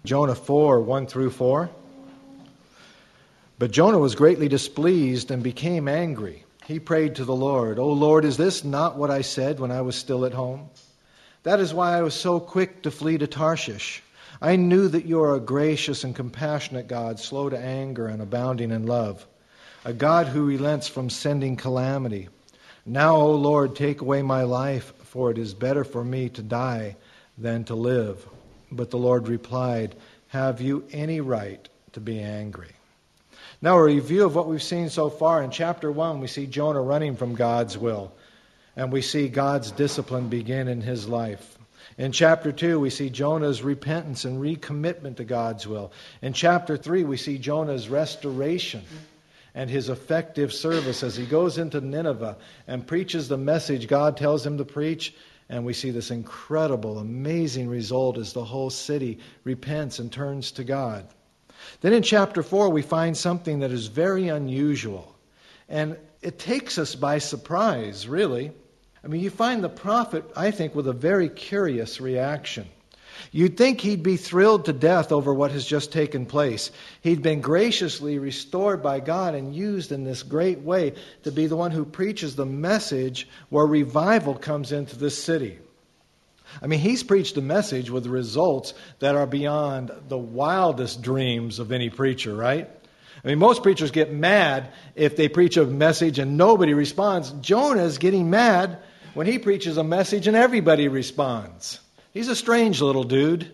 Jonah 4, 1 through 4. But Jonah was greatly displeased and became angry. He prayed to the Lord, "O Lord, is this not what I said when I was still at home? That is why I was so quick to flee to Tarshish. I knew that you are a gracious and compassionate God, slow to anger and abounding in love, a God who relents from sending calamity. Now, O Lord, take away my life, for it is better for me to die than to live." But the Lord replied, "Have you any right to be angry?" Now, a review of what we've seen so far. In chapter 1, we see Jonah running from God's will, and we see God's discipline begin in his life. In chapter 2, we see Jonah's repentance and recommitment to God's will. In chapter 3, we see Jonah's restoration and his effective service as he goes into Nineveh and preaches the message God tells him to preach. And we see this incredible, amazing result as the whole city repents and turns to God. Then in chapter 4, we find something that is very unusual. And it takes us by surprise, really. I mean, you find the prophet, I think, with a very curious reaction. You'd think he'd be thrilled to death over what has just taken place. He'd been graciously restored by God and used in this great way to be the one who preaches the message where revival comes into this city. I mean, he's preached a message with results that are beyond the wildest dreams of any preacher, right? I mean, most preachers get mad if they preach a message and nobody responds. Jonah is getting mad when he preaches a message and everybody responds. He's a strange little dude.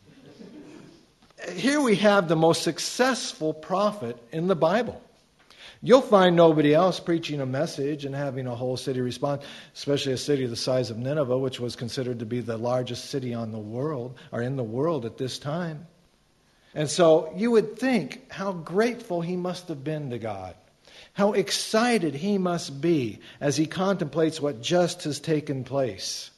Here we have the most successful prophet in the Bible. You'll find nobody else preaching a message and having a whole city respond, especially a city the size of Nineveh, which was considered to be the largest city on the world, or in the world at this time. And so you would think how grateful he must have been to God, how excited he must be as he contemplates what just has taken place.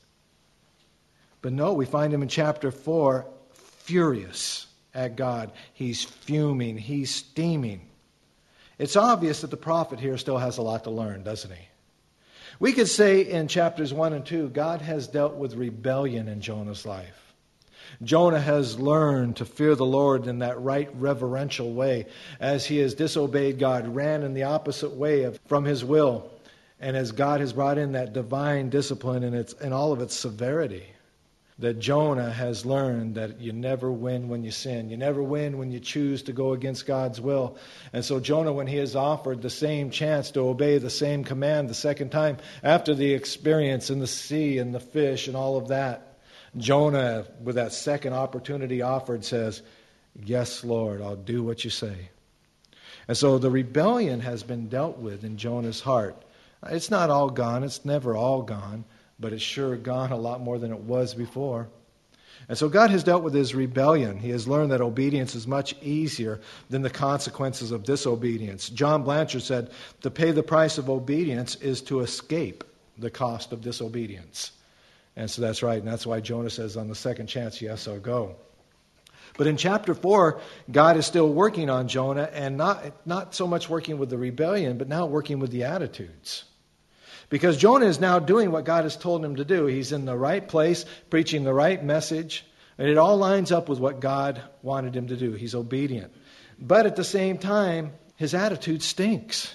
But no, we find him in chapter 4 furious at God. He's fuming. He's steaming. It's obvious that the prophet here still has a lot to learn, doesn't he? We could say in chapters 1 and 2, God has dealt with rebellion in Jonah's life. Jonah has learned to fear the Lord in that right reverential way as he has disobeyed God, ran in the opposite way from his will, and as God has brought in that divine discipline in all of its severity. That Jonah has learned that you never win when you sin. You never win when you choose to go against God's will. And so Jonah, when he is offered the same chance to obey the same command the second time, after the experience in the sea and the fish and all of that, Jonah, with that second opportunity offered, says, "Yes, Lord, I'll do what you say." And so the rebellion has been dealt with in Jonah's heart. It's not all gone. It's never all gone. But it's sure gone a lot more than it was before. And so God has dealt with his rebellion. He has learned that obedience is much easier than the consequences of disobedience. John Blanchard said, to pay the price of obedience is to escape the cost of disobedience. And so that's right. And that's why Jonah says on the second chance, yes, I'll go. But in chapter 4, God is still working on Jonah, and not so much working with the rebellion, but now working with the attitudes. Because Jonah is now doing what God has told him to do. He's in the right place, preaching the right message, and it all lines up with what God wanted him to do. He's obedient. But at the same time, his attitude stinks.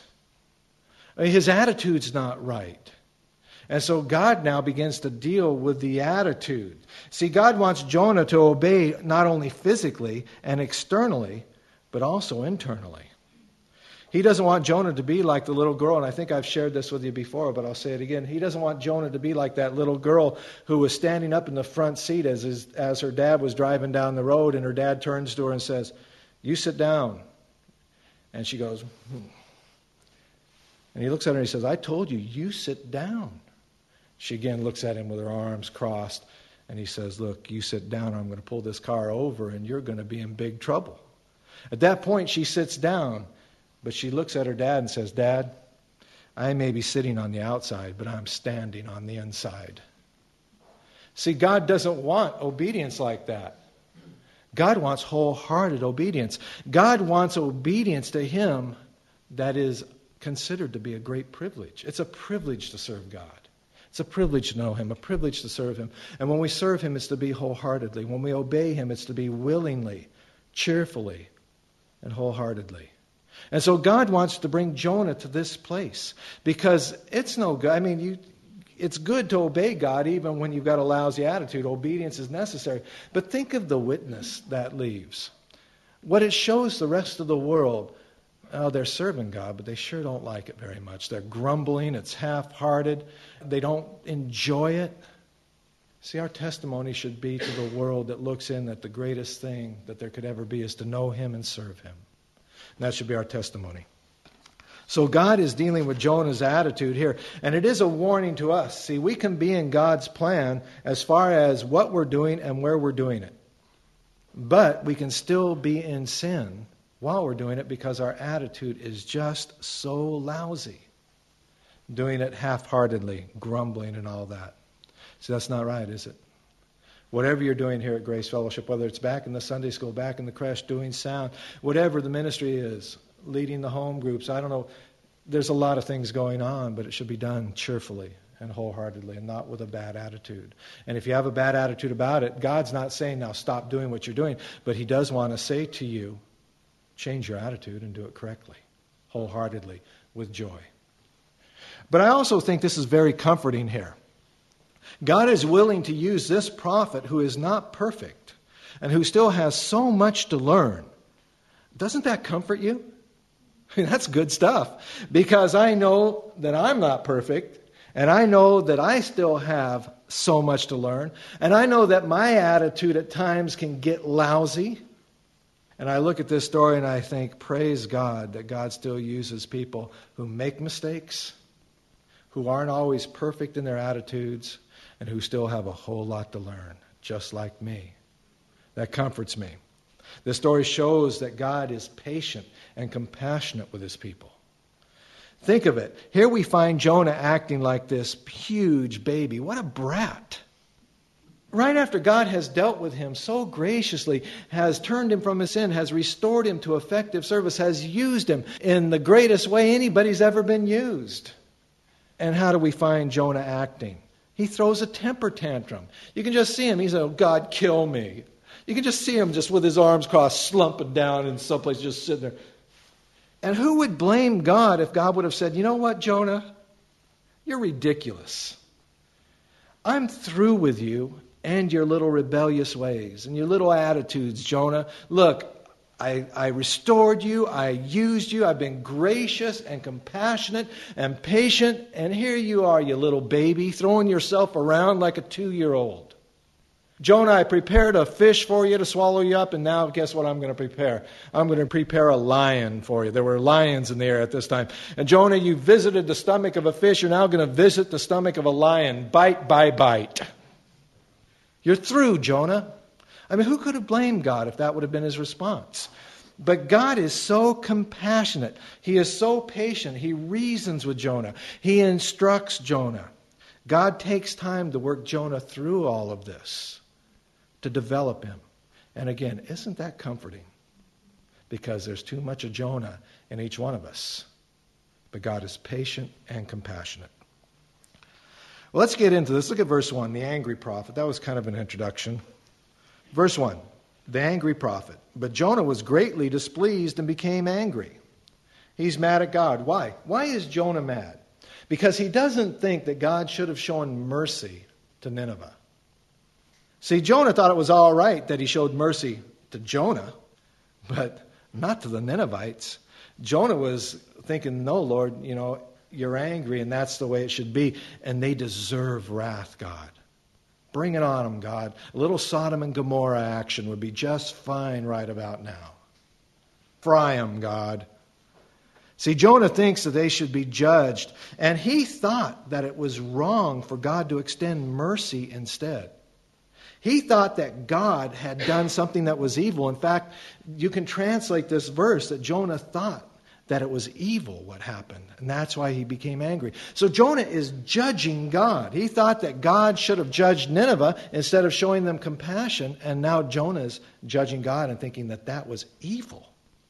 His attitude's not right. And so God now begins to deal with the attitude. See, God wants Jonah to obey not only physically and externally, but also internally. He doesn't want Jonah to be like the little girl, and I think I've shared this with you before, but I'll say it again. He doesn't want Jonah to be like that little girl who was standing up in the front seat as her dad was driving down the road, and her dad turns to her and says, "You sit down." And she goes, And he looks at her and he says, "I told you, you sit down." She again looks at him with her arms crossed, and he says, "Look, you sit down, or I'm going to pull this car over, and you're going to be in big trouble." At that point, she sits down. But she looks at her dad and says, "Dad, I may be sitting on the outside, but I'm standing on the inside." See, God doesn't want obedience like that. God wants wholehearted obedience. God wants obedience to Him that is considered to be a great privilege. It's a privilege to serve God. It's a privilege to know Him, a privilege to serve Him. And when we serve Him, it's to be wholeheartedly. When we obey Him, it's to be willingly, cheerfully, and wholeheartedly. And so God wants to bring Jonah to this place because it's no good. I mean, it's good to obey God even when you've got a lousy attitude. Obedience is necessary. But think of the witness that leaves. What it shows the rest of the world, they're serving God, but they sure don't like it very much. They're grumbling. It's half-hearted. They don't enjoy it. See, our testimony should be to the world that looks in that the greatest thing that there could ever be is to know Him and serve Him. And that should be our testimony. So God is dealing with Jonah's attitude here. And it is a warning to us. See, we can be in God's plan as far as what we're doing and where we're doing it. But we can still be in sin while we're doing it because our attitude is just so lousy. Doing it half-heartedly, grumbling and all that. See, that's not right, is it? Whatever you're doing here at Grace Fellowship, whether it's back in the Sunday school, back in the creche, doing sound, whatever the ministry is, leading the home groups, I don't know. There's a lot of things going on, but it should be done cheerfully and wholeheartedly and not with a bad attitude. And if you have a bad attitude about it, God's not saying, now stop doing what you're doing, but He does want to say to you, change your attitude and do it correctly, wholeheartedly, with joy. But I also think this is very comforting here. God is willing to use this prophet who is not perfect and who still has so much to learn. Doesn't that comfort you? I mean, that's good stuff because I know that I'm not perfect and I know that I still have so much to learn and I know that my attitude at times can get lousy. And I look at this story and I think, praise God that God still uses people who make mistakes, who aren't always perfect in their attitudes, and who still have a whole lot to learn, just like me. That comforts me. This story shows that God is patient and compassionate with His people. Think of it. Here we find Jonah acting like this huge baby. What a brat. Right after God has dealt with him so graciously, has turned him from his sin, has restored him to effective service, has used him in the greatest way anybody's ever been used. And how do we find Jonah acting? He throws a temper tantrum. You can just see him. He's like, God, kill me. You can just see him just with his arms crossed, slumping down in someplace, just sitting there. And who would blame God if God would have said, you know what, Jonah? You're ridiculous. I'm through with you and your little rebellious ways and your little attitudes, Jonah. Look, I restored you. I used you. I've been gracious and compassionate and patient. And here you are, you little baby, throwing yourself around like a 2-year-old. Jonah, I prepared a fish for you to swallow you up, and now guess what I'm going to prepare? I'm going to prepare a lion for you. There were lions in the air at this time. And Jonah, you visited the stomach of a fish. You're now going to visit the stomach of a lion. Bite by bite. You're through, Jonah. I mean, who could have blamed God if that would have been his response? But God is so compassionate. He is so patient. He reasons with Jonah. He instructs Jonah. God takes time to work Jonah through all of this, to develop him. And again, isn't that comforting? Because there's too much of Jonah in each one of us. But God is patient and compassionate. Well, let's get into this. Look at verse 1, the angry prophet. That was kind of an introduction. Verse 1, the angry prophet. But Jonah was greatly displeased and became angry. He's mad at God. Why? Why is Jonah mad? Because he doesn't think that God should have shown mercy to Nineveh. See, Jonah thought it was all right that he showed mercy to Jonah, but not to the Ninevites. Jonah was thinking, no, Lord, you're angry and that's the way it should be. And they deserve wrath, God. Bring it on them, God. A little Sodom and Gomorrah action would be just fine right about now. Fry them, God. See, Jonah thinks that they should be judged. And he thought that it was wrong for God to extend mercy instead. He thought that God had done something that was evil. In fact, you can translate this verse that Jonah thought that it was evil what happened. And that's why he became angry. So Jonah is judging God. He thought that God should have judged Nineveh instead of showing them compassion. And now Jonah is judging God and thinking that that was evil.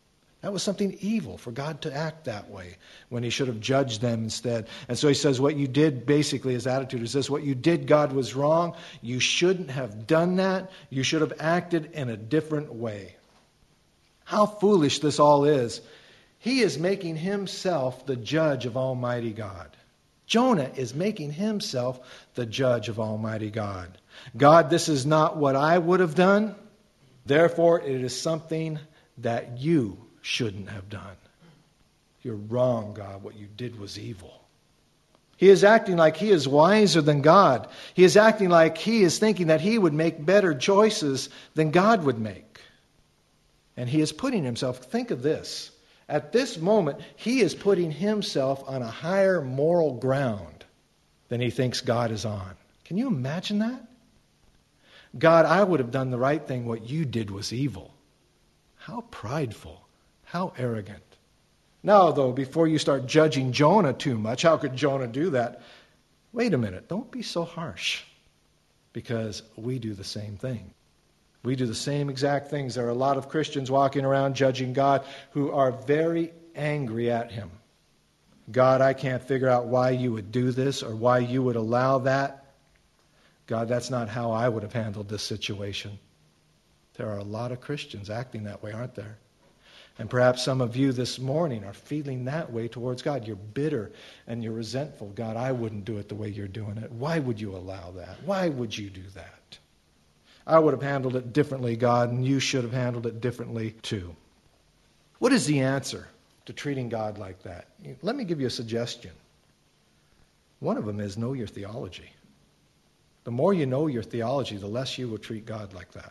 That was something evil for God to act that way when he should have judged them instead. And so he says what you did, basically his attitude is this: what you did, God, was wrong. You shouldn't have done that. You should have acted in a different way. How foolish this all is. He is making himself the judge of Almighty God. Jonah is making himself the judge of Almighty God. God, this is not what I would have done. Therefore, it is something that you shouldn't have done. You're wrong, God. What you did was evil. He is acting like he is wiser than God. He is acting like he is thinking that he would make better choices than God would make. And he is putting himself, think of this. At this moment, he is putting himself on a higher moral ground than he thinks God is on. Can you imagine that? God, I would have done the right thing. What you did was evil. How prideful. How arrogant. Now, though, before you start judging Jonah too much, how could Jonah do that? Wait a minute. Don't be so harsh. Because we do the same thing. We do the same exact things. There are a lot of Christians walking around judging God who are very angry at him. God, I can't figure out why you would do this or why you would allow that. God, that's not how I would have handled this situation. There are a lot of Christians acting that way, aren't there? And perhaps some of you this morning are feeling that way towards God. You're bitter and you're resentful. God, I wouldn't do it the way you're doing it. Why would you allow that? Why would you do that? I would have handled it differently, God, and you should have handled it differently too. What is the answer to treating God like that? Let me give you a suggestion. One of them is know your theology. The more you know your theology, the less you will treat God like that.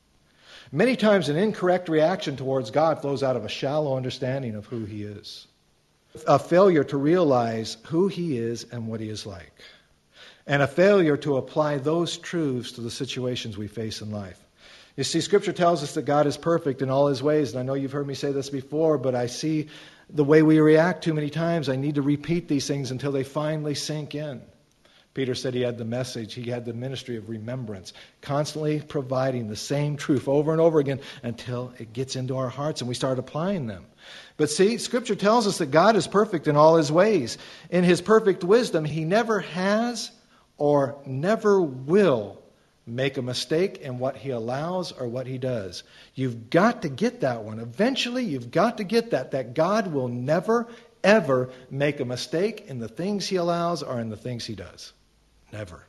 Many times an incorrect reaction towards God flows out of a shallow understanding of who he is. A failure to realize who he is and what he is like. And a failure to apply those truths to the situations we face in life. You see, Scripture tells us that God is perfect in all his ways. And I know you've heard me say this before, but I see the way we react too many times. I need to repeat these things until they finally sink in. Peter said he had the message, he had the ministry of remembrance, constantly providing the same truth over and over again until it gets into our hearts and we start applying them. But see, Scripture tells us that God is perfect in all his ways. In his perfect wisdom, he never has or never will make a mistake in what he allows or what he does. You've got to get that one. Eventually, you've got to get that God will never, ever make a mistake in the things he allows or in the things he does. Never.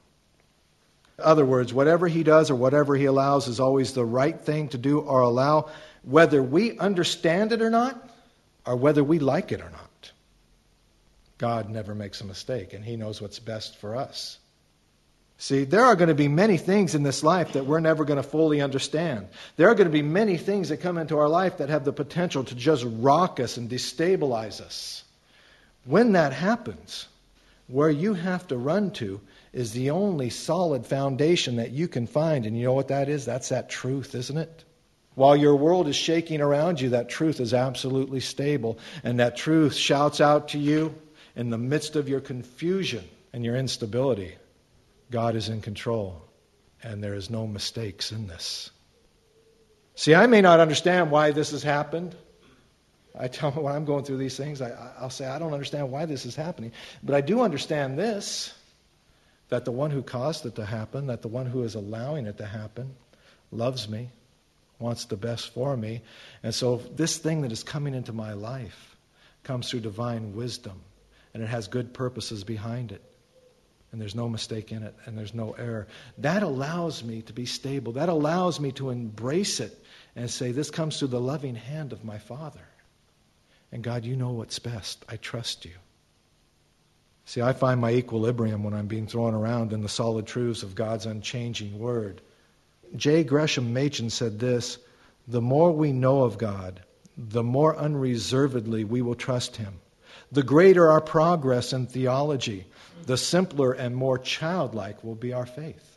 In other words, whatever he does or whatever he allows is always the right thing to do or allow, whether we understand it or not, or whether we like it or not. God never makes a mistake, and he knows what's best for us. See, there are going to be many things in this life that we're never going to fully understand. There are going to be many things that come into our life that have the potential to just rock us and destabilize us. When that happens, where you have to run to is the only solid foundation that you can find. And you know what that is? That's that truth, isn't it? While your world is shaking around you, that truth is absolutely stable. And that truth shouts out to you in the midst of your confusion and your instability. God is in control, and there is no mistakes in this. See, I may not understand why this has happened. I tell me when I'm going through these things, I'll say, I don't understand why this is happening. But I do understand this, that the one who caused it to happen, that the one who is allowing it to happen, loves me, wants the best for me. And so this thing that is coming into my life comes through divine wisdom, and it has good purposes behind it. And there's no mistake in it, and there's no error. That allows me to be stable. That allows me to embrace it and say, this comes through the loving hand of my Father. And God, you know what's best. I trust you. See, I find my equilibrium when I'm being thrown around in the solid truths of God's unchanging Word. J. Gresham Machen said this: the more we know of God, the more unreservedly we will trust him. The greater our progress in theology, the simpler and more childlike will be our faith.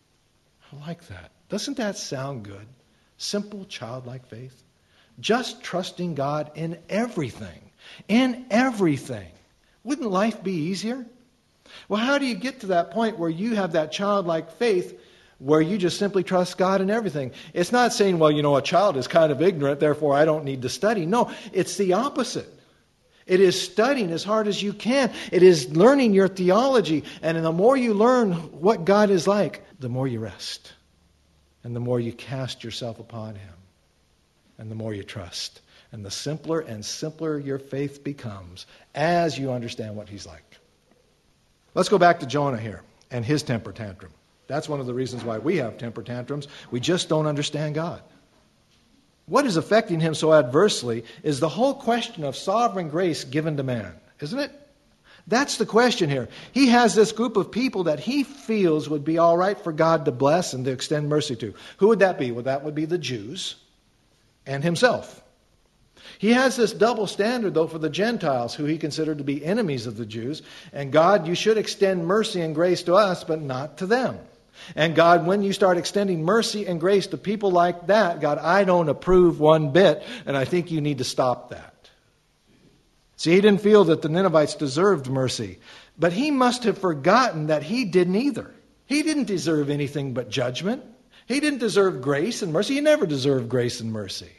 I like that. Doesn't that sound good? Simple, childlike faith. Just trusting God in everything. In everything. Wouldn't life be easier? Well, how do you get to that point where you have that childlike faith where you just simply trust God in everything. It's not saying, well, a child is kind of ignorant, therefore I don't need to study. No, it's the opposite. It is studying as hard as you can. It is learning your theology. And the more you learn what God is like, the more you rest. And the more you cast yourself upon Him. And the more you trust. And the simpler and simpler your faith becomes as you understand what He's like. Let's go back to Jonah here and his temper tantrum. That's one of the reasons why we have temper tantrums. We just don't understand God. What is affecting him so adversely is the whole question of sovereign grace given to man, isn't it? That's the question here. He has this group of people that he feels would be all right for God to bless and to extend mercy to. Who would that be? Well, that would be the Jews and himself. He has this double standard, though, for the Gentiles, who he considered to be enemies of the Jews. And God, you should extend mercy and grace to us, but not to them. And God, when you start extending mercy and grace to people like that, God, I don't approve one bit, and I think you need to stop that. See, he didn't feel that the Ninevites deserved mercy, but he must have forgotten that he didn't either. He didn't deserve anything but judgment. He didn't deserve grace and mercy. He never deserved grace and mercy.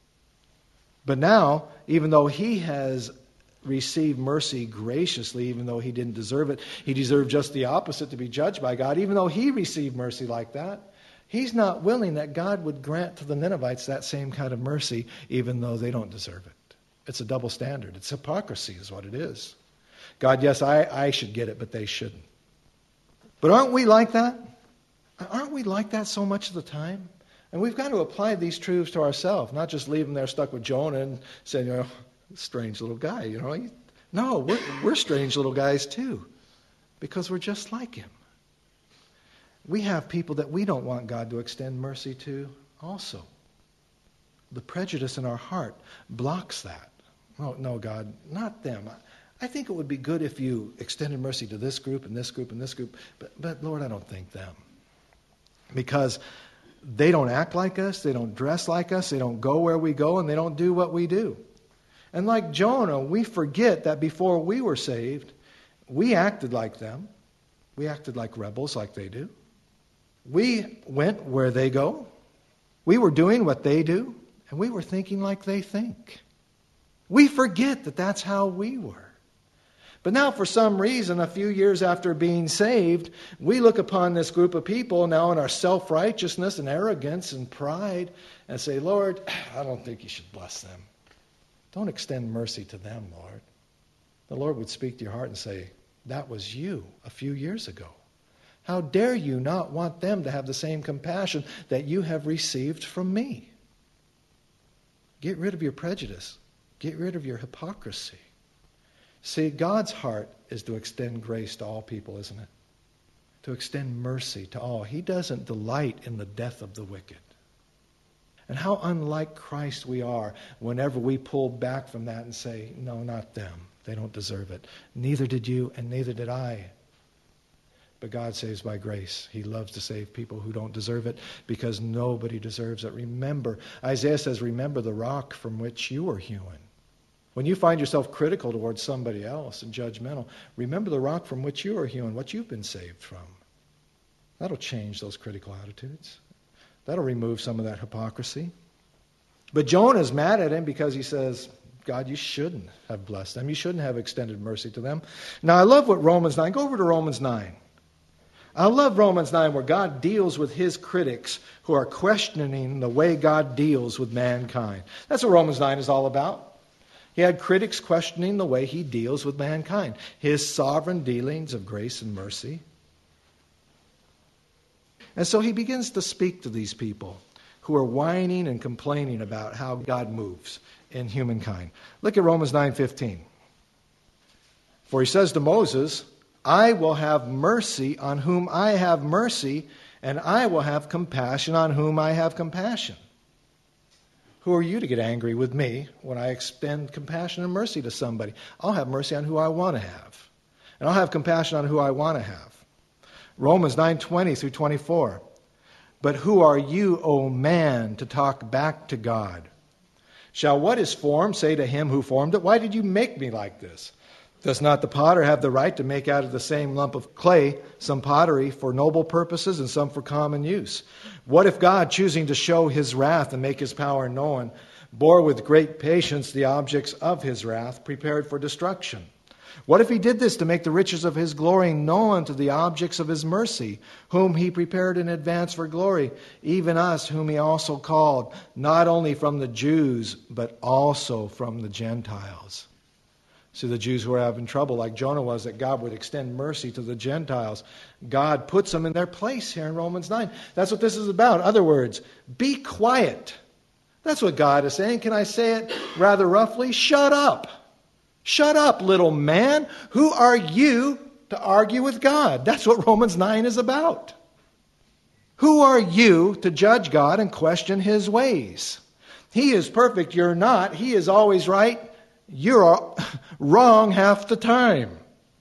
But now, even though he has received mercy graciously, even though he didn't deserve it, he deserved just the opposite, to be judged by God. Even though he received mercy like that, he's not willing that God would grant to the Ninevites that same kind of mercy, even though they don't deserve it. It's a double standard. It's hypocrisy is what it is. God, yes, I should get it, but they shouldn't. But aren't we like that? Aren't we like that so much of the time? And we've got to apply these truths to ourselves, not just leave them there stuck with Jonah and saying, strange little guy, No, we're strange little guys too, because we're just like him. We have people that we don't want God to extend mercy to also. The prejudice in our heart blocks that. Oh, no, God, not them. I think it would be good if you extended mercy to this group and this group and this group, but Lord, I don't think them. Because they don't act like us, they don't dress like us, they don't go where we go, and they don't do what we do. And like Jonah, we forget that before we were saved, we acted like them. We acted like rebels like they do. We went where they go. We were doing what they do, and we were thinking like they think. We forget that that's how we were. But now, for some reason, a few years after being saved, we look upon this group of people now in our self-righteousness and arrogance and pride and say, Lord, I don't think you should bless them. Don't extend mercy to them, Lord. The Lord would speak to your heart and say, that was you a few years ago. How dare you not want them to have the same compassion that you have received from me? Get rid of your prejudice. Get rid of your hypocrisy. See, God's heart is to extend grace to all people, isn't it? To extend mercy to all. He doesn't delight in the death of the wicked. And how unlike Christ we are whenever we pull back from that and say, no, not them. They don't deserve it. Neither did you, and neither did I. But God saves by grace. He loves to save people who don't deserve it because nobody deserves it. Remember, Isaiah says, remember the rock from which you were hewn. When you find yourself critical towards somebody else and judgmental, remember the rock from which you are hewn, what you've been saved from. That'll change those critical attitudes. That'll remove some of that hypocrisy. But Jonah's mad at him because he says, God, you shouldn't have blessed them. You shouldn't have extended mercy to them. Now, I love what Romans 9. Go over to Romans 9. I love Romans 9 where God deals with his critics who are questioning the way God deals with mankind. That's what Romans 9 is all about. He had critics questioning the way he deals with mankind, his sovereign dealings of grace and mercy. And so he begins to speak to these people who are whining and complaining about how God moves in humankind. Look at Romans 9:15. For he says to Moses, I will have mercy on whom I have mercy, and I will have compassion on whom I have compassion. Who are you to get angry with me when I extend compassion and mercy to somebody? I'll have mercy on who I want to have. And I'll have compassion on who I want to have. Romans 9:20 through 24. But who are you, O man, to talk back to God? Shall what is formed say to him who formed it, why did you make me like this? Does not the potter have the right to make out of the same lump of clay some pottery for noble purposes and some for common use? What if God, choosing to show his wrath and make his power known, bore with great patience the objects of his wrath, prepared for destruction? What if he did this to make the riches of his glory known to the objects of his mercy, whom he prepared in advance for glory, even us whom he also called, not only from the Jews, but also from the Gentiles? See, the Jews who are having trouble, like Jonah was, that God would extend mercy to the Gentiles. God puts them in their place here in Romans 9. That's what this is about. In other words, be quiet. That's what God is saying. Can I say it rather roughly? Shut up. Shut up, little man. Who are you to argue with God? That's what Romans 9 is about. Who are you to judge God and question his ways? He is perfect. You're not. He is always right. You're wrong half the time.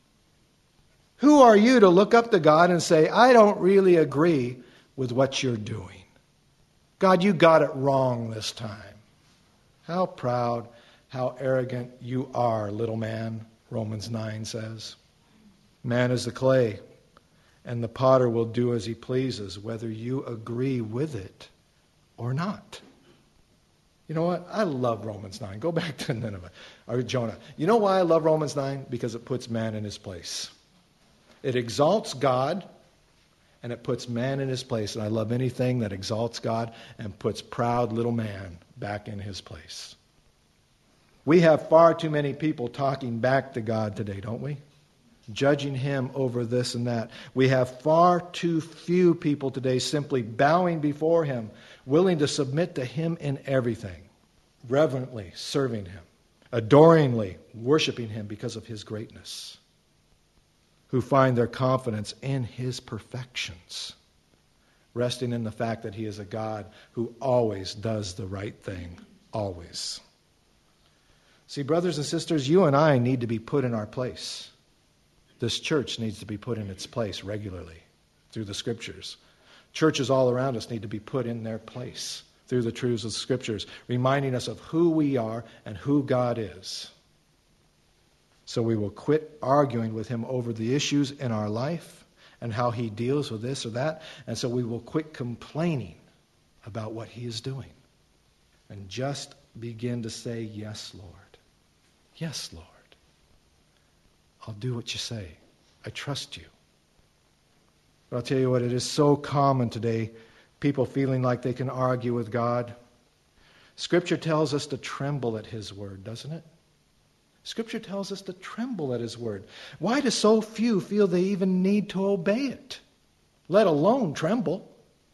Who are you to look up to God and say, I don't really agree with what you're doing? God, you got it wrong this time. How proud, how arrogant you are, little man, Romans 9 says. Man is the clay, and the potter will do as he pleases, whether you agree with it or not. You know what? I love Romans 9. Go back to Nineveh or Jonah. You know why I love Romans 9? Because it puts man in his place. It exalts God and it puts man in his place. And I love anything that exalts God and puts proud little man back in his place. We have far too many people talking back to God today, don't we? Judging him over this and that. We have far too few people today simply bowing before him, willing to submit to him in everything, reverently serving him, adoringly worshiping him because of his greatness, who find their confidence in his perfections, resting in the fact that he is a God who always does the right thing, always. See, brothers and sisters, you and I need to be put in our place. This church needs to be put in its place regularly through the Scriptures. Churches all around us need to be put in their place through the truths of the Scriptures, reminding us of who we are and who God is. So we will quit arguing with him over the issues in our life and how he deals with this or that. And so we will quit complaining about what he is doing and just begin to say, yes, Lord. Yes, Lord. I'll do what you say. I trust you. But I'll tell you what, it is so common today, people feeling like they can argue with God. Scripture tells us to tremble at his word, doesn't it? Scripture tells us to tremble at his word. Why do so few feel they even need to obey it, let alone tremble?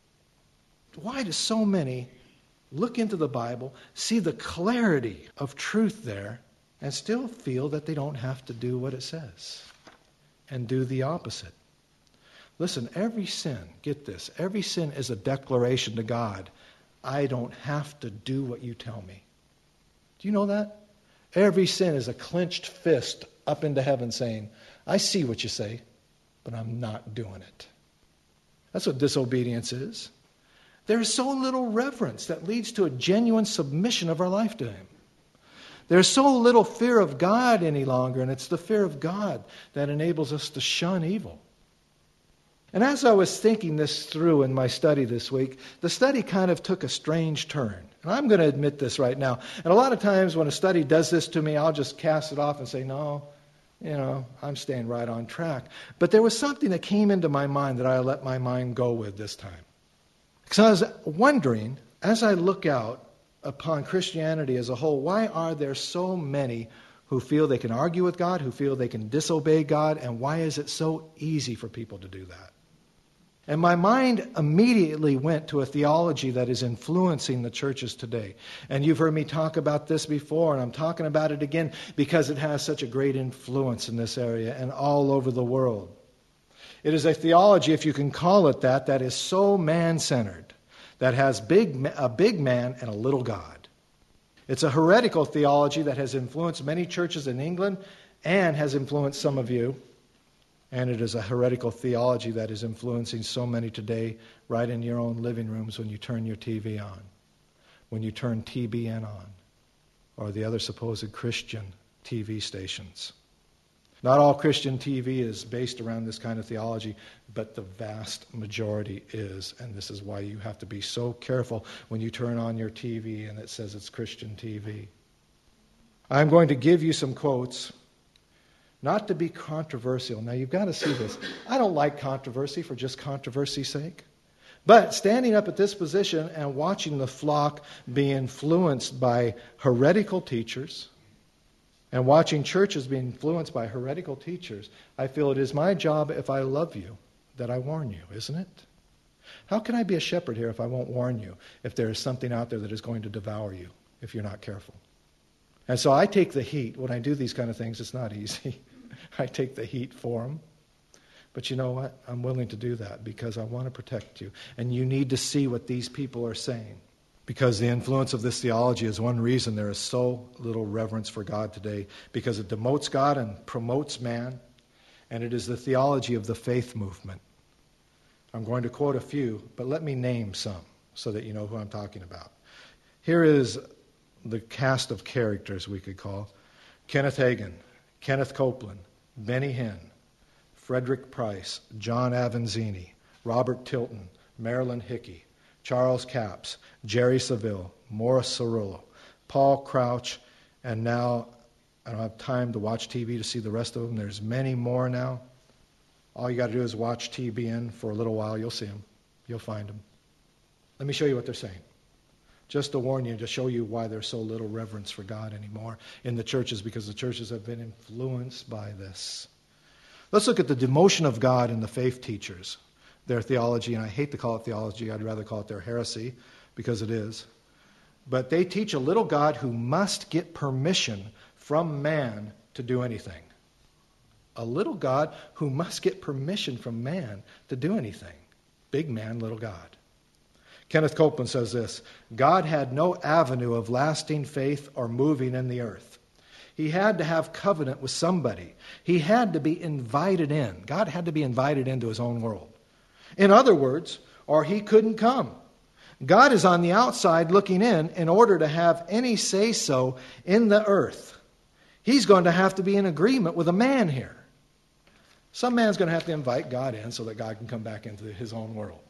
Why do so many look into the Bible, see the clarity of truth there, and still feel that they don't have to do what it says and do the opposite? Listen, every sin, get this, every sin is a declaration to God, I don't have to do what you tell me. Do you know that? Every sin is a clenched fist up into heaven saying, I see what you say, but I'm not doing it. That's what disobedience is. There is so little reverence that leads to a genuine submission of our life to him. There's so little fear of God any longer, and it's the fear of God that enables us to shun evil. And as I was thinking this through in my study this week, the study kind of took a strange turn. And I'm going to admit this right now. And a lot of times when a study does this to me, I'll just cast it off and say, no, I'm staying right on track. But there was something that came into my mind that I let my mind go with this time. Because I was wondering, as I look out upon Christianity as a whole, why are there so many who feel they can argue with God, who feel they can disobey God, and why is it so easy for people to do that? And my mind immediately went to a theology that is influencing the churches today. And you've heard me talk about this before, and I'm talking about it again because it has such a great influence in this area and all over the world. It is a theology, if you can call it that, that is so man-centered, that has a big man and a little God. It's a heretical theology that has influenced many churches in England and has influenced some of you. And it is a heretical theology that is influencing so many today right in your own living rooms when you turn your TV on, when you turn TBN on, or the other supposed Christian TV stations. Not all Christian TV is based around this kind of theology, but the vast majority is. And this is why you have to be so careful when you turn on your TV and it says it's Christian TV. I'm going to give you some quotes, not to be controversial. Now, you've got to see this. I don't like controversy for just controversy's sake. But standing up at this position and watching the flock be influenced by heretical teachers, and watching churches be influenced by heretical teachers, I feel it is my job, if I love you, that I warn you, isn't it? How can I be a shepherd here if I won't warn you, if there is something out there that is going to devour you, if you're not careful? And so I take the heat. When I do these kind of things, it's not easy. I take the heat for them. But you know what? I'm willing to do that because I want to protect you. And you need to see what these people are saying. Because the influence of this theology is one reason there is so little reverence for God today. Because it demotes God and promotes man. And it is the theology of the faith movement. I'm going to quote a few, but let me name some so that you know who I'm talking about. Here is the cast of characters we could call: Kenneth Hagin, Kenneth Copeland, Benny Hinn, Frederick Price, John Avanzini, Robert Tilton, Marilyn Hickey, Charles Capps, Jerry Saville, Morris Cerullo, Paul Crouch, and now I don't have time to watch TV to see the rest of them. There's many more now. All you got to do is watch TBN for a little while. You'll see them. You'll find them. Let me show you what they're saying. Just to warn you, to show you why there's so little reverence for God anymore in the churches, because the churches have been influenced by this. Let's look at the demotion of God in the faith teachers, their theology, and I hate to call it theology, I'd rather call it their heresy, because it is. But they teach a little God who must get permission from man to do anything. A little God who must get permission from man to do anything. Big man, little God. Kenneth Copeland says this: God had no avenue of lasting faith or moving in the earth. He had to have covenant with somebody. He had to be invited in. God had to be invited into his own world. In other words, or he couldn't come. God is on the outside looking in order to have any say-so in the earth. He's going to have to be in agreement with a man here. Some man's going to have to invite God in so that God can come back into his own world.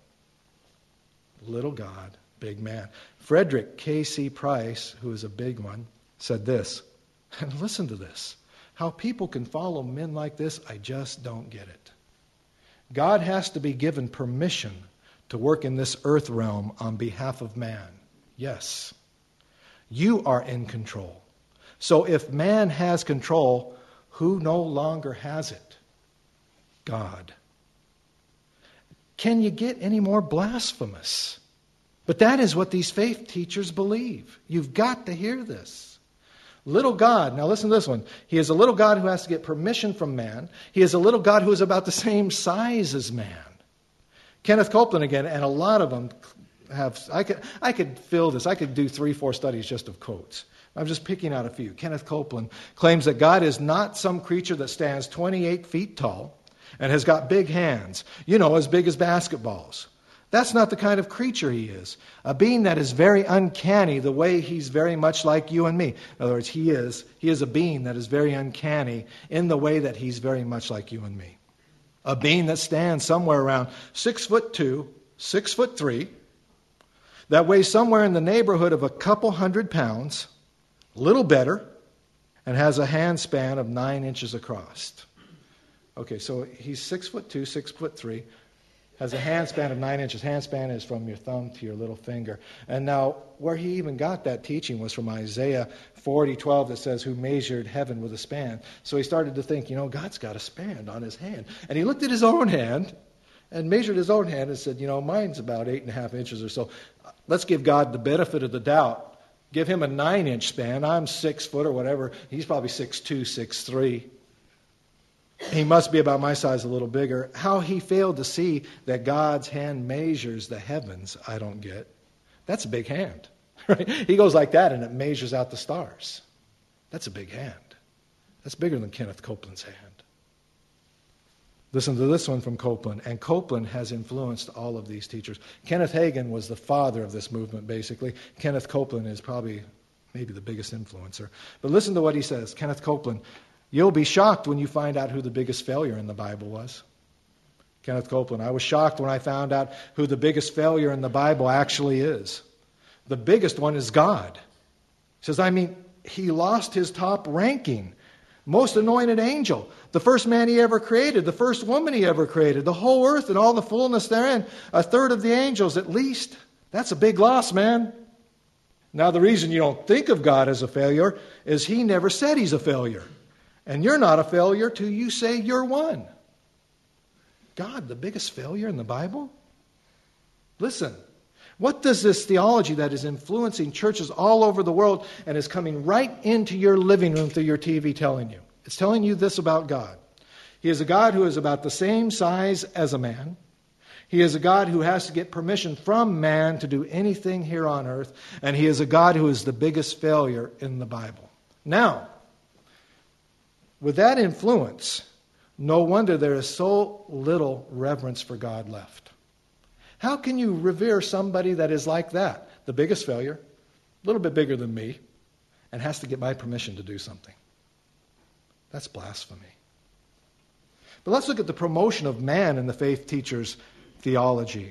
Little God, big man. Frederick K.C. Price, who is a big one, said this, and listen to this: how people can follow men like this, I just don't get it. God has to be given permission to work in this earth realm on behalf of man. Yes. You are in control. So if man has control, who no longer has it? God. Can you get any more blasphemous? But that is what these faith teachers believe. You've got to hear this. Little God. Now listen to this one. He is a little God who has to get permission from man. He is a little God who is about the same size as man. Kenneth Copeland again, and a lot of them have, I could fill this. I could do 3-4 studies just of quotes. I'm just picking out a few. Kenneth Copeland claims that God is not some creature that stands 28 feet tall and has got big hands, as big as basketballs. That's not the kind of creature he is. A being that is very uncanny, the way he's very much like you and me. In other words, he is a being that is very uncanny in the way that he's very much like you and me. A being that stands somewhere around 6'2", 6'3", that weighs somewhere in the neighborhood of a couple 100 pounds, a little better, and has a hand span of 9 inches across. Okay, so he's 6'2", 6'3", has a hand span of 9 inches. Hand span is from your thumb to your little finger. And now, where he even got that teaching was from Isaiah 40:12 that says, who measured heaven with a span. So he started to think, God's got a span on his hand. And he looked at his own hand and measured his own hand and said, mine's about 8.5 inches or so. Let's give God the benefit of the doubt. Give him a 9-inch span. I'm 6 foot or whatever. He's probably 6'2", 6'3". He must be about my size, a little bigger. How he failed to see that God's hand measures the heavens, I don't get. That's a big hand. Right? He goes like that and it measures out the stars. That's a big hand. That's bigger than Kenneth Copeland's hand. Listen to this one from Copeland. And Copeland has influenced all of these teachers. Kenneth Hagin was the father of this movement, basically. Kenneth Copeland is maybe the biggest influencer. But listen to what he says. Kenneth Copeland, You'll be shocked when you find out who the biggest failure in the Bible was. Kenneth Copeland, I was shocked when I found out who the biggest failure in the Bible actually is. The biggest one is God. He says, he lost his top ranking. Most anointed angel. The first man he ever created. The first woman he ever created. The whole earth and all the fullness therein. A third of the angels at least. That's a big loss, man. Now the reason you don't think of God as a failure is he never said he's a failure. And you're not a failure till you say you're one. God, the biggest failure in the Bible? Listen, what does this theology that is influencing churches all over the world and is coming right into your living room through your TV telling you? It's telling you this about God. He is a God who is about the same size as a man. He is a God who has to get permission from man to do anything here on earth. And he is a God who is the biggest failure in the Bible. Now, with that influence, no wonder there is so little reverence for God left. How can you revere somebody that is like that? The biggest failure, a little bit bigger than me, and has to get my permission to do something. That's blasphemy. But let's look at the promotion of man in the faith teacher's theology.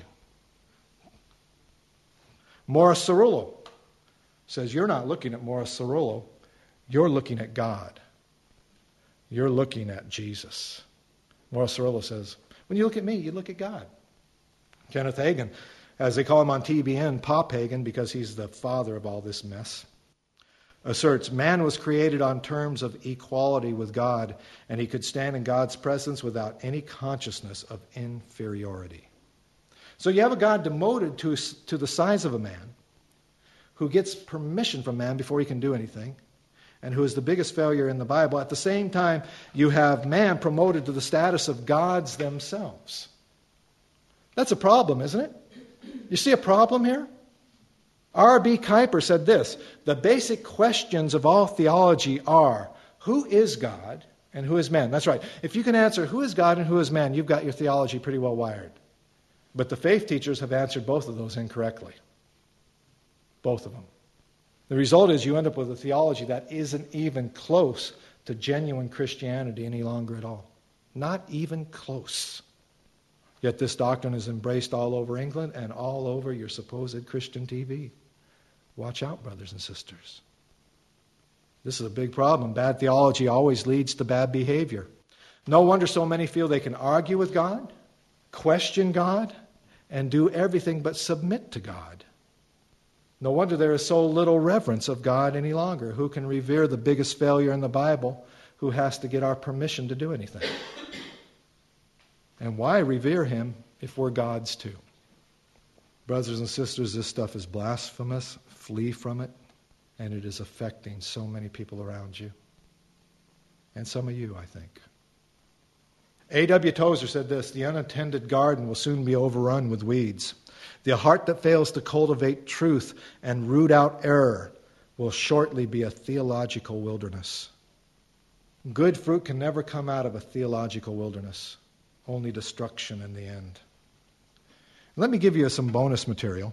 Morris Cerullo says, you're not looking at Morris Cerullo, you're looking at God. You're looking at Jesus. Morris Cerullo says, when you look at me, you look at God. Kenneth Hagin, as they call him on TBN, Pop Hagin, because he's the father of all this mess, asserts, man was created on terms of equality with God, and he could stand in God's presence without any consciousness of inferiority. So you have a God demoted to the size of a man, who gets permission from man before he can do anything, and who is the biggest failure in the Bible. At the same time, you have man promoted to the status of gods themselves. That's a problem, isn't it? You see a problem here? R.B. Kuyper said this, the basic questions of all theology are, who is God and who is man? That's right. If you can answer who is God and who is man, you've got your theology pretty well wired. But the faith teachers have answered both of those incorrectly. Both of them. The result is you end up with a theology that isn't even close to genuine Christianity any longer at all. Not even close. Yet this doctrine is embraced all over England and all over your supposed Christian TV. Watch out, brothers and sisters. This is a big problem. Bad theology always leads to bad behavior. No wonder so many feel they can argue with God, question God, and do everything but submit to God. No wonder there is so little reverence of God any longer. Who can revere the biggest failure in the Bible who has to get our permission to do anything? And why revere him if we're God's too? Brothers and sisters, this stuff is blasphemous. Flee from it. And it is affecting so many people around you. And some of you, I think. A.W. Tozer said this, the unattended garden will soon be overrun with weeds. The heart that fails to cultivate truth and root out error will shortly be a theological wilderness. Good fruit can never come out of a theological wilderness. Only destruction in the end. Let me give you some bonus material.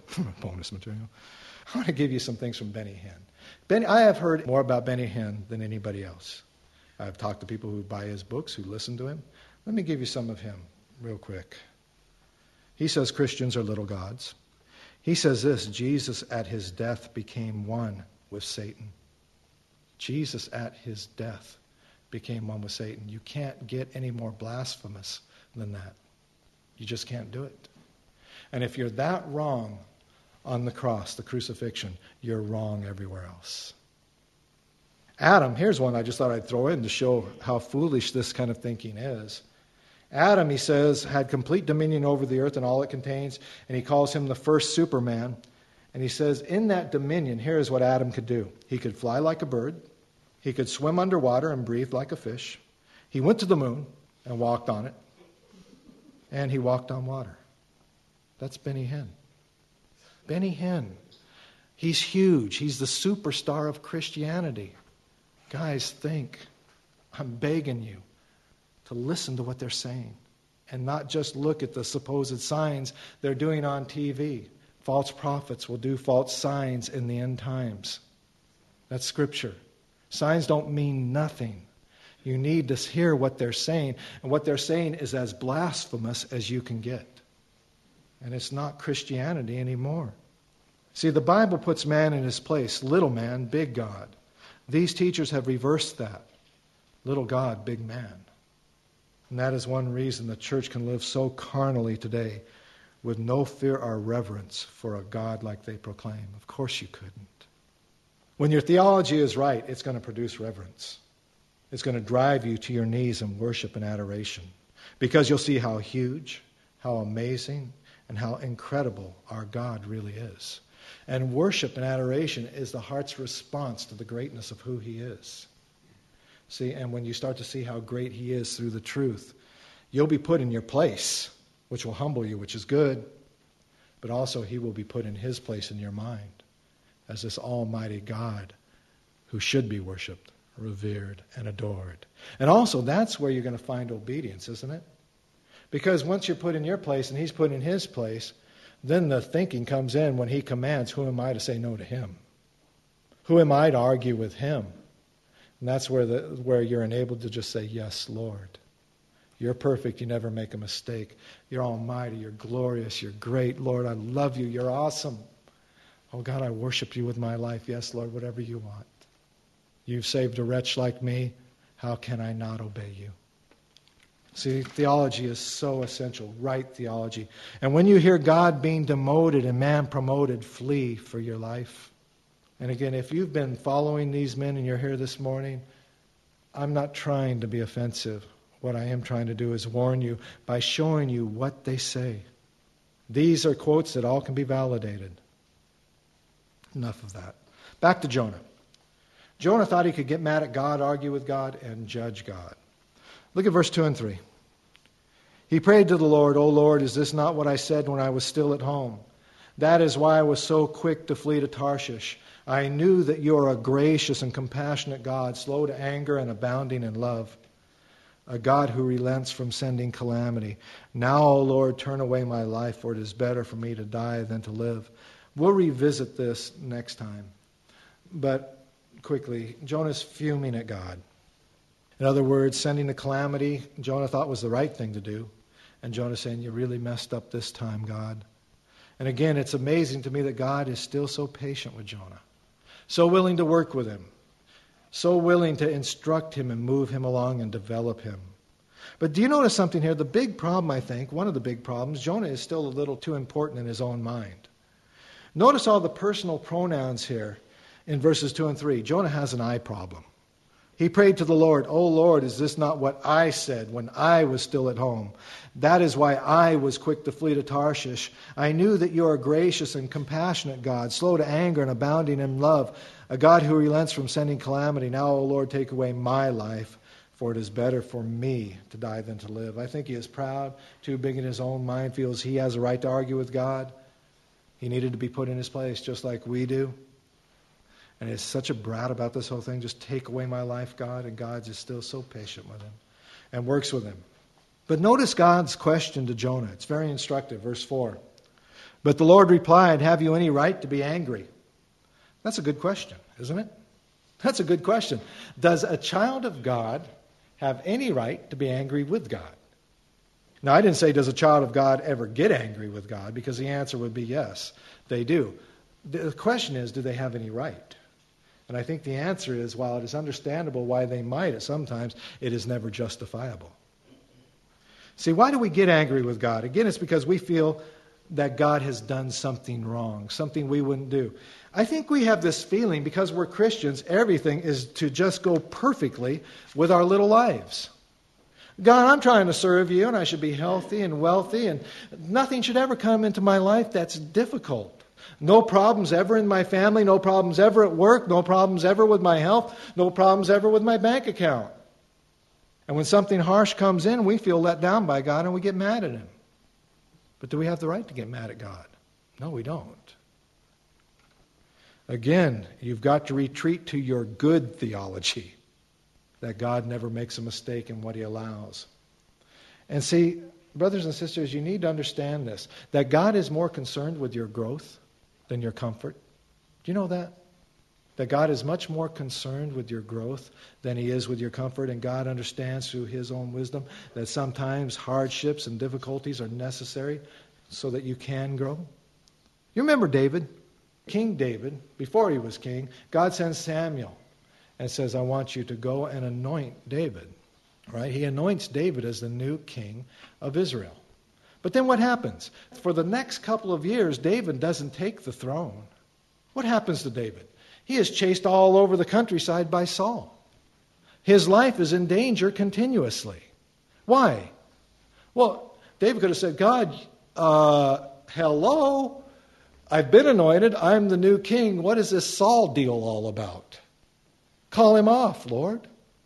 I want to give you some things from Benny Hinn. I have heard more about Benny Hinn than anybody else. I've talked to people who buy his books, who listen to him. Let me give you some of him real quick. He says Christians are little gods. He says this, Jesus at his death became one with Satan. Jesus at his death became one with Satan. You can't get any more blasphemous than that. You just can't do it. And if you're that wrong on the cross, the crucifixion, you're wrong everywhere else. Adam, here's one I just thought I'd throw in to show how foolish this kind of thinking is. Adam, he says, had complete dominion over the earth and all it contains, and he calls him the first Superman. And he says, in that dominion, here is what Adam could do. He could fly like a bird. He could swim underwater and breathe like a fish. He went to the moon and walked on it. And he walked on water. That's Benny Hinn. Benny Hinn. He's huge. He's the superstar of Christianity. Guys, think. I'm begging you to listen to what they're saying and not just look at the supposed signs they're doing on TV. False prophets will do false signs in the end times. That's Scripture. Signs don't mean nothing. You need to hear what they're saying. And what they're saying is as blasphemous as you can get. And it's not Christianity anymore. See, the Bible puts man in his place. Little man, big God. These teachers have reversed that. Little God, big man. And that is one reason the church can live so carnally today with no fear or reverence for a God like they proclaim. Of course you couldn't. When your theology is right, it's going to produce reverence. It's going to drive you to your knees in worship and adoration. Because you'll see how huge, how amazing, and how incredible our God really is. And worship and adoration is the heart's response to the greatness of who He is. See, and when you start to see how great He is through the truth, you'll be put in your place, which will humble you, which is good. But also He will be put in His place in your mind as this almighty God who should be worshipped, revered, and adored. And also, that's where you're going to find obedience, isn't it? Because once you're put in your place and He's put in His place, then the thinking comes in when He commands, who am I to say no to Him? Who am I to argue with Him? And that's where you're enabled to just say, yes, Lord. You're perfect. You never make a mistake. You're almighty. You're glorious. You're great. Lord, I love you. You're awesome. Oh, God, I worship you with my life. Yes, Lord, whatever you want. You've saved a wretch like me. How can I not obey you? See, theology is so essential, right theology. And when you hear God being demoted and man promoted, flee for your life. And again, if you've been following these men and you're here this morning, I'm not trying to be offensive. What I am trying to do is warn you by showing you what they say. These are quotes that all can be validated. Enough of that. Back to Jonah. Jonah thought he could get mad at God, argue with God, and judge God. Look at verse 2 and 3. He prayed to the Lord, O Lord, is this not what I said when I was still at home? That is why I was so quick to flee to Tarshish. I knew that you are a gracious and compassionate God, slow to anger and abounding in love, a God who relents from sending calamity. Now, O Lord, turn away my life, for it is better for me to die than to live. We'll revisit this next time. But quickly, Jonah's fuming at God. In other words, sending the calamity, Jonah thought was the right thing to do. And Jonah saying, you really messed up this time, God. And again, it's amazing to me that God is still so patient with Jonah. So willing to work with him. So willing to instruct him and move him along and develop him. But do you notice something here? The big problem, I think, one of the big problems, Jonah is still a little too important in his own mind. Notice all the personal pronouns here in verses 2 and 3. Jonah has an I problem. He prayed to the Lord, O Lord, is this not what I said when I was still at home? That is why I was quick to flee to Tarshish. I knew that you are a gracious and compassionate God, slow to anger and abounding in love, a God who relents from sending calamity. Now, O Lord, take away my life, for it is better for me to die than to live. I think he is proud, too big in his own mind, feels he has a right to argue with God. He needed to be put in his place just like we do. And is such a brat about this whole thing. Just take away my life, God. And God is still so patient with him and works with him. But notice God's question to Jonah. It's very instructive. Verse 4. But the Lord replied, have you any right to be angry? That's a good question, isn't it? That's a good question. Does a child of God have any right to be angry with God? Now, I didn't say does a child of God ever get angry with God, because the answer would be yes, they do. The question is, do they have any right? And I think the answer is, while it is understandable why they might at sometimes, it is never justifiable. See, why do we get angry with God? Again, it's because we feel that God has done something wrong, something we wouldn't do. I think we have this feeling, because we're Christians, everything is to just go perfectly with our little lives. God, I'm trying to serve you, and I should be healthy and wealthy, and nothing should ever come into my life that's difficult. No problems ever in my family, no problems ever at work, no problems ever with my health, no problems ever with my bank account. And when something harsh comes in, we feel let down by God and we get mad at him. But do we have the right to get mad at God? No, we don't. Again, you've got to retreat to your good theology, that God never makes a mistake in what he allows. And see, brothers and sisters, you need to understand this, that God is more concerned with your growth than your comfort. Do you know that? That God is much more concerned with your growth than He is with your comfort, and God understands through His own wisdom that sometimes hardships and difficulties are necessary so that you can grow? You remember David? King David, before he was king, God sends Samuel and says, I want you to go and anoint David. Right? He anoints David as the new king of Israel. But then what happens? For the next couple of years, David doesn't take the throne. What happens to David? He is chased all over the countryside by Saul. His life is in danger continuously. Why? Well, David could have said, God, hello, I've been anointed, I'm the new king. What is this Saul deal all about? Call him off, Lord.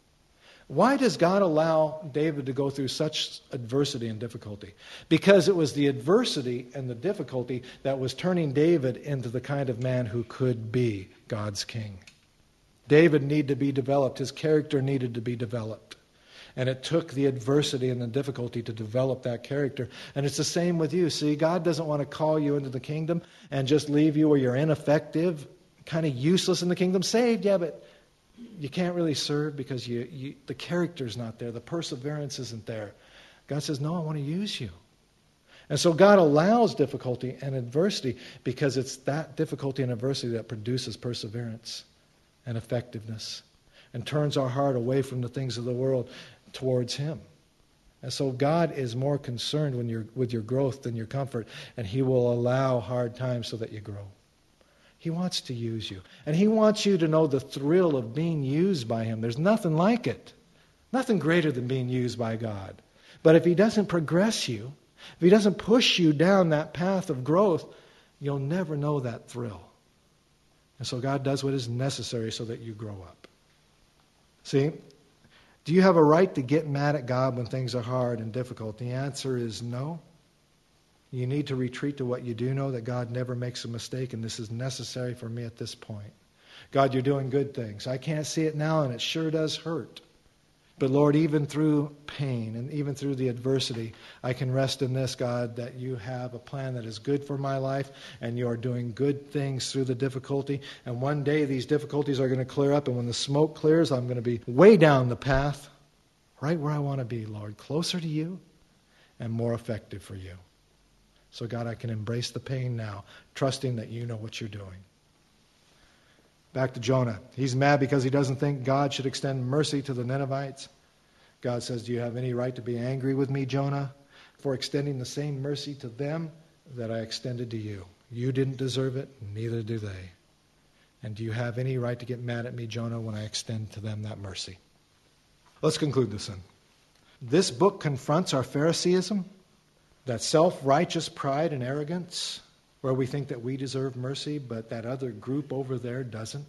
Why does God allow David to go through such adversity and difficulty? Because it was the adversity and the difficulty that was turning David into the kind of man who could be God's king. David needed to be developed. His character needed to be developed. And it took the adversity and the difficulty to develop that character. And it's the same with you. See, God doesn't want to call you into the kingdom and just leave you where you're ineffective, kind of useless in the kingdom. Saved, yeah, but you can't really serve because the character's not there. The perseverance isn't there. God says, no, I want to use you. And so God allows difficulty and adversity because it's that difficulty and adversity that produces perseverance and effectiveness and turns our heart away from the things of the world towards Him. And so God is more concerned with your growth than your comfort, and He will allow hard times so that you grow. He wants to use you. And He wants you to know the thrill of being used by Him. There's nothing like it. Nothing greater than being used by God. But if He doesn't progress you, if He doesn't push you down that path of growth, you'll never know that thrill. And so God does what is necessary so that you grow up. See, do you have a right to get mad at God when things are hard and difficult? The answer is no. You need to retreat to what you do know, that God never makes a mistake, and this is necessary for me at this point. God, you're doing good things. I can't see it now, and it sure does hurt. But Lord, even through pain and even through the adversity, I can rest in this, God, that you have a plan that is good for my life, and you are doing good things through the difficulty. And one day these difficulties are going to clear up, and when the smoke clears, I'm going to be way down the path, right where I want to be, Lord, closer to you and more effective for you. So God, I can embrace the pain now, trusting that you know what you're doing. Back to Jonah. He's mad because he doesn't think God should extend mercy to the Ninevites. God says, do you have any right to be angry with me, Jonah, for extending the same mercy to them that I extended to you? You didn't deserve it, neither do they. And do you have any right to get mad at me, Jonah, when I extend to them that mercy? Let's conclude this then. This book confronts our Phariseeism, that self-righteous pride and arrogance, where we think that we deserve mercy, but that other group over there doesn't.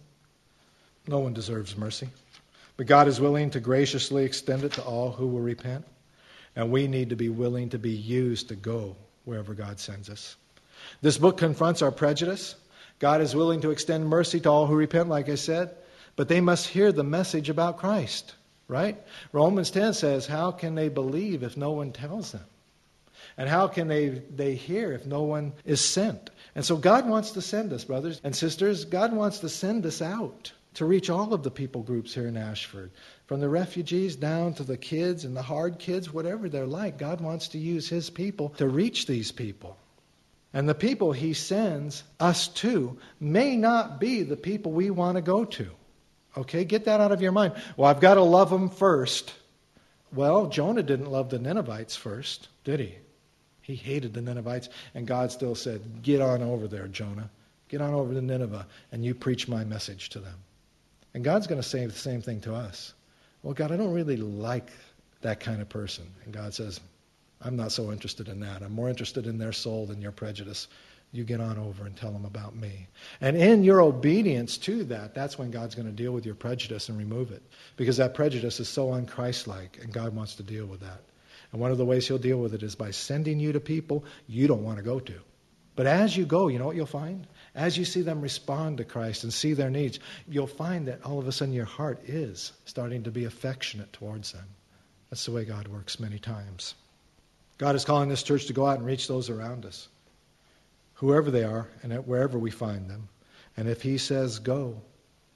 No one deserves mercy. But God is willing to graciously extend it to all who will repent. And we need to be willing to be used to go wherever God sends us. This book confronts our prejudice. God is willing to extend mercy to all who repent, like I said, but they must hear the message about Christ, right? Romans 10 says, how can they believe if no one tells them? And how can they hear if no one is sent? And so God wants to send us, brothers and sisters. God wants to send us out to reach all of the people groups here in Ashford. From the refugees down to the kids and the hard kids, whatever they're like. God wants to use His people to reach these people. And the people He sends us to may not be the people we want to go to. Okay, get that out of your mind. Well, I've got to love them first. Well, Jonah didn't love the Ninevites first, did he? He hated the Ninevites, and God still said, get on over there, Jonah. Get on over to Nineveh, and you preach my message to them. And God's going to say the same thing to us. Well, God, I don't really like that kind of person. And God says, I'm not so interested in that. I'm more interested in their soul than your prejudice. You get on over and tell them about me. And in your obedience to that, that's when God's going to deal with your prejudice and remove it. Because that prejudice is so un-Christ-like, and God wants to deal with that. And one of the ways He'll deal with it is by sending you to people you don't want to go to. But as you go, you know what you'll find? As you see them respond to Christ and see their needs, you'll find that all of a sudden your heart is starting to be affectionate towards them. That's the way God works many times. God is calling this church to go out and reach those around us, whoever they are and wherever we find them. And if He says go,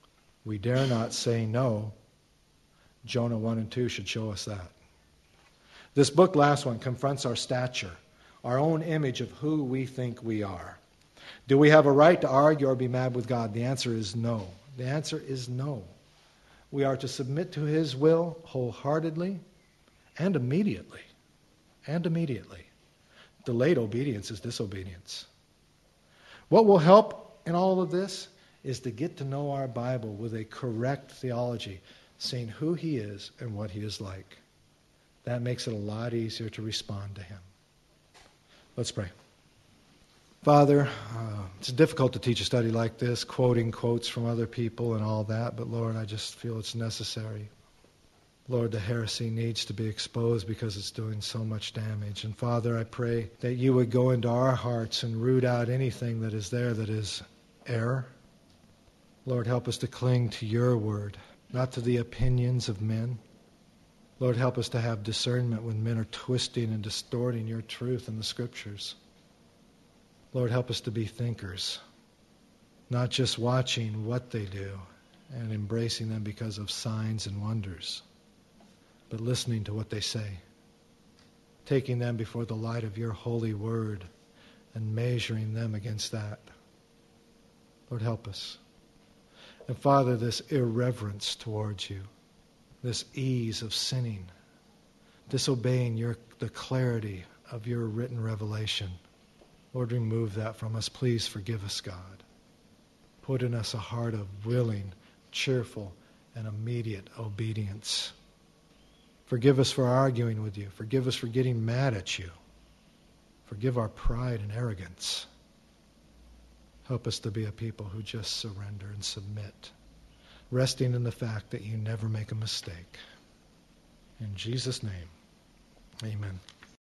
We dare not say no. Jonah 1 and 2 should show us that. This book, last one, confronts our stature, our own image of who we think we are. Do we have a right to argue or be mad with God? The answer is no. The answer is no. We are to submit to His will wholeheartedly and immediately. And immediately. Delayed obedience is disobedience. What will help in all of this is to get to know our Bible with a correct theology, seeing who He is and what He is like. That makes it a lot easier to respond to Him. Let's pray. Father, it's difficult to teach a study like this, quoting quotes from other people and all that, but Lord, I just feel it's necessary. Lord, the heresy needs to be exposed because it's doing so much damage. And Father, I pray that you would go into our hearts and root out anything that is there that is error. Lord, help us to cling to your word, not to the opinions of men. Lord, help us to have discernment when men are twisting and distorting your truth in the Scriptures. Lord, help us to be thinkers, not just watching what they do and embracing them because of signs and wonders, but listening to what they say, taking them before the light of your holy word and measuring them against that. Lord, help us. And Father, this irreverence towards you, this ease of sinning, disobeying the clarity of your written revelation, Lord, remove that from us. Please forgive us, God. Put in us a heart of willing, cheerful, and immediate obedience. Forgive us for arguing with you. Forgive us for getting mad at you. Forgive our pride and arrogance. Help us to be a people who just surrender and submit, resting in the fact that you never make a mistake. In Jesus' name, amen.